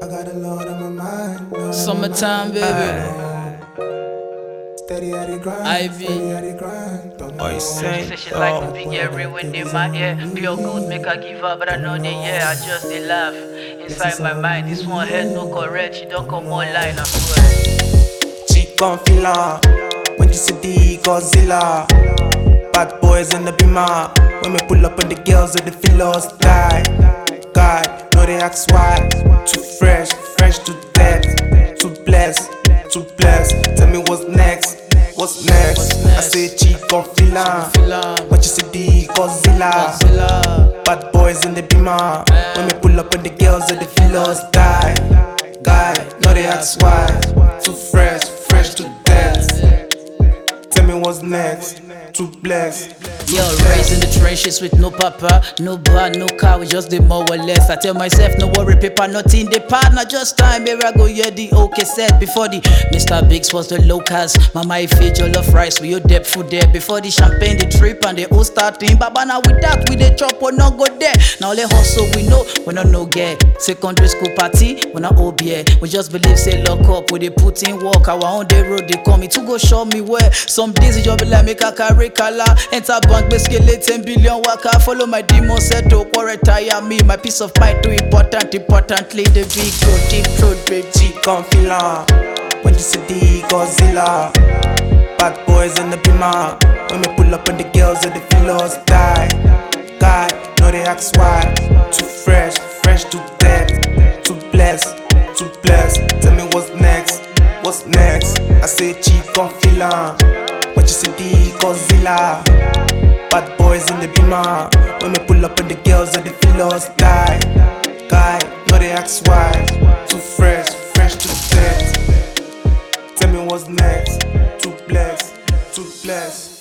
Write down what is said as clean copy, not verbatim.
I got a lot on my mind. Summertime, baby. Steady at the grind. Ivy. Steady at the grind. Don't know What you say? She like to be every wind in my ear. Pure good make her give up, but I know the yeah. I just they laugh inside my mind. This one head no correct. She don't come online, I swear. Cheek on filler when you see the Godzilla. Bad boys in the beamer. When we pull up on the girls with the filos die. God, know they ask why. Too fresh, fresh to death. Too blessed, too blessed. Tell me what's next, what's next? I say cheek on filler when you see the Godzilla. Bad boys in the beamer. When we pull up on the girls with the filos die. God, know they ask why. Too fresh, fresh to death. Tell me what's next. Too blessed. Yo, raised in the trenches with no papa, no bar, no car, we just did more or less. I tell myself, no worry, paper, nothing, they partner, just time, here I go, yeah, the okay set. Before the Mr. Biggs was the locals, mama, if you love rice, we your depth food there. Before the champagne, the trip, and the whole starting, baba, now with that, we the chop, we not go there. Now let hustle, we know, we not no get. Secondary school party, we not OBA. We just believe, say, lock up, we they put in work, our own day road, they call me to go show me where. Some days, you be like, make a carry color, enter bank, basically 10 billion waka. Follow my demon set to retire me. My peace of mind too important. Importantly, the big go deep throat, baby. Cheek on filler when you see the Godzilla. Bad boys in the beamer. When we pull up on the girls with the filos die. God, know they ask why. Too fresh, fresh to death. Too blessed, too blessed. Tell me what's next, what's next? I say cheek on filler when you see the Godzilla. Bad boys in the beamer. When we pull up on the girls with the filos die. God, know they ask why. Too fresh, fresh to death. Tell me what's next. Too blessed, too blessed.